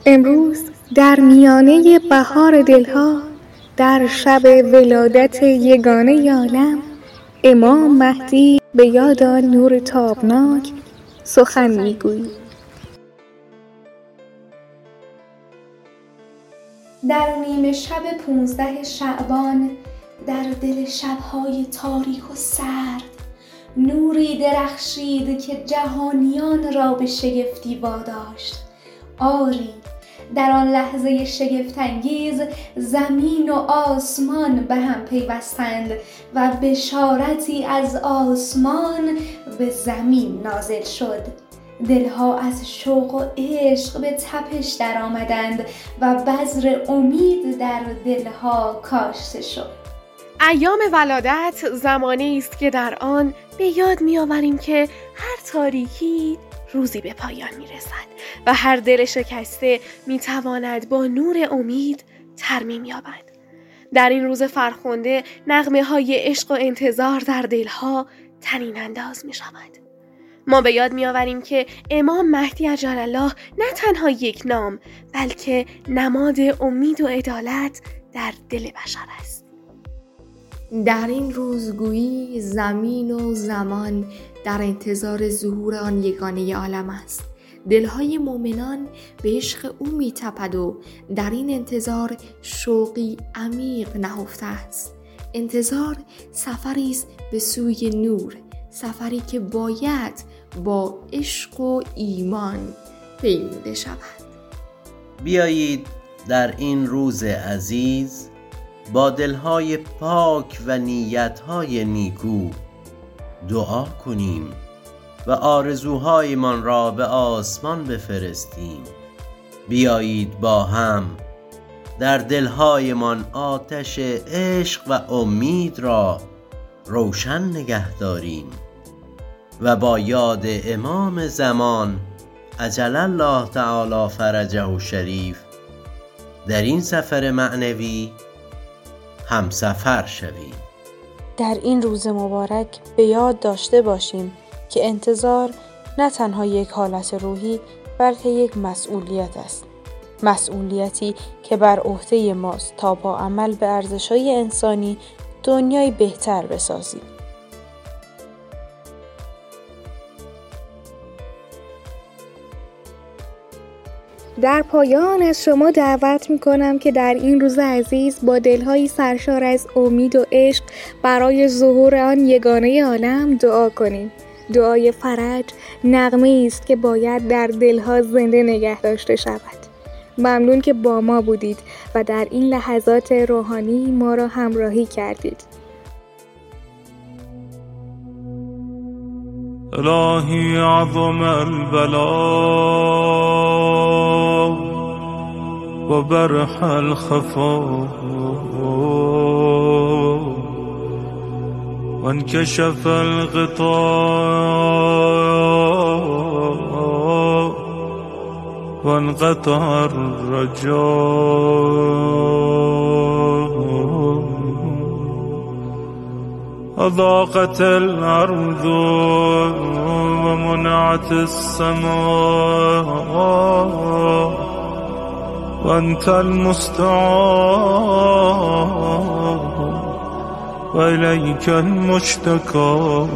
امروز در میانه بهار دلها، در شب ولادت یگانه عالم، امام مهدی به یاد آن نور تابناک سخن میگوییم. در نیمه شب 15 شعبان، در دل شب‌های تاریک و سرد، نوری درخشید که جهانیان را به شگفتی واداشت. آری، در آن لحظه شگفت‌انگیز زمین و آسمان به هم پیوستند و بشارتی از آسمان به زمین نازل شد. دلها از شوق و عشق به تپش در آمدند و بذر امید در دلها کاشته شد. ایام ولادت زمانی است که در آن به یاد می‌آوریم که هر تاریکی روزی به پایان می‌رسد و هر دل شکسته می‌تواند با نور امید ترمیم یابد. در این روز فرخنده نغمه‌های عشق و انتظار در دلها طنین انداز می‌شود. ما به یاد می‌آوریم که امام مهدی عجل الله نه تنها یک نام، بلکه نماد امید و عدالت در دل بشر است. در این روز گویی زمین و زمان در انتظار ظهور آن یگانه عالم است. دلهای مؤمنان به عشق او می‌تپد و در این انتظار شوقی عمیق نهفته است. انتظار سفری است به سوی نور، سفری که باید با عشق و ایمان پیموده شود. بیایید در این روز عزیز با دلهای پاک و نیتهای نیکو دعا کنیم و آرزوهایمان را به آسمان بفرستیم. بیایید با هم در دلهایمان آتش عشق و امید را روشن نگه داریم و با یاد امام زمان عجل الله تعالی فرجه شریف در این سفر معنوی همسفر شویم. در این روز مبارک به یاد داشته باشیم که انتظار نه تنها یک حالت روحی بلکه یک مسئولیت است. مسئولیتی که بر عهده ماست تا با عمل به ارزش‌های انسانی دنیای بهتر بسازیم. در پایان از شما دعوت میکنم که در این روز عزیز با دلهایی سرشار از امید و عشق برای ظهور آن یگانه عالم دعا کنیم. دعای فرج نغمه‌ای است که باید در دلها زنده نگه داشته شود. ممنون که با ما بودید و در این لحظات روحانی ما را همراهی کردید. الهی عظم البلاء و برح الخفا و انکشف الغطاء و انقطع الرجاء أضاقت الأرض ومنعت السماء وأنت المستعان وإليك المشتكى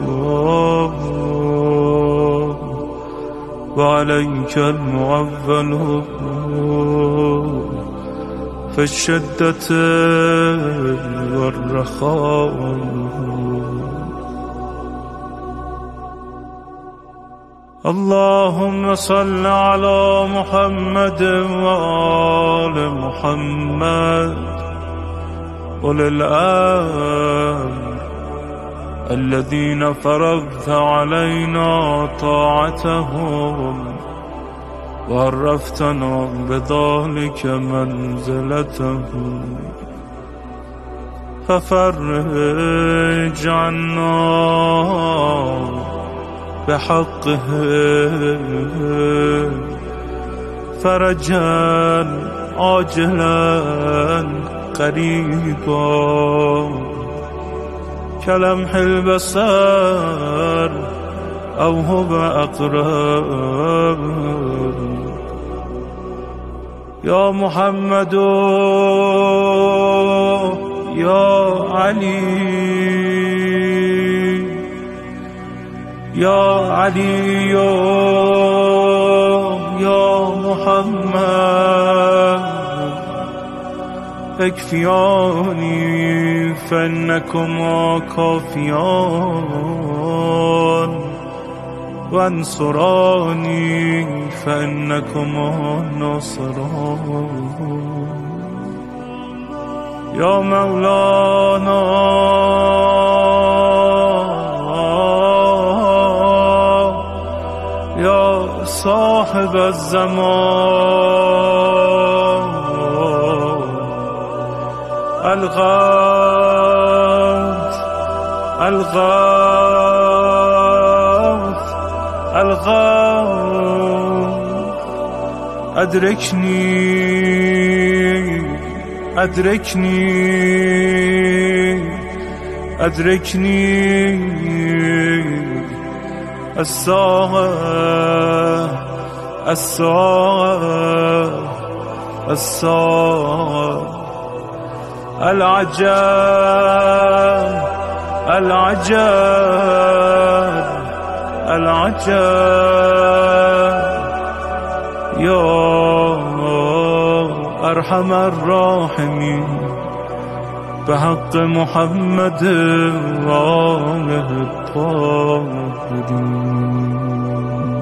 وعليك المعول في الشدة والرخاء. اللهم صل على محمد وآل محمد أولي الأمر الذين فرضت علينا طاعتهم وعرفتنا بذلك منزلتهم ففرج عنا بحقه فرجا عاجلا قريبا كلمح البصر أو هو أقرب یا محمد یا علی یا علی یا محمد اکفیانی فانکما کافیان وانصرانی فانکما ناصران یا مولانا یا صاحب الزمان الغوث الغوث الغوث أدركني أدركني أدركني الساعة الساعة الساعة العجاب العجاب العجاب يا أرحم الراحمين بحق محمد وآله الطاهرين.